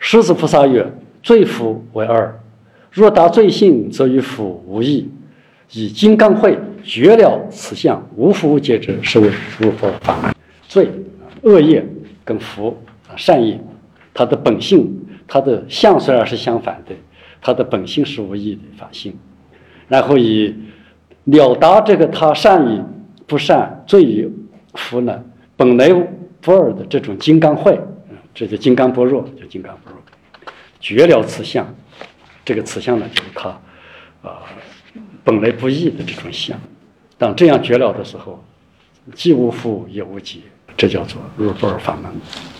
狮子菩萨曰：罪福为二，若达罪性，则与福无异。以金刚慧绝了此相，无福无解者，是为入佛法门。罪、恶业跟福、善业，它的本性、它的相虽然是相反的，它的本性是无异的法性。然后以了达这个他善与不善、罪与福呢，本来不二的这种金刚慧，这就金刚般若，就金刚般若，绝了此相。这个此相呢，就是他本来不异的这种相。当这样绝了的时候，既无福也无解，这叫做入不二法门。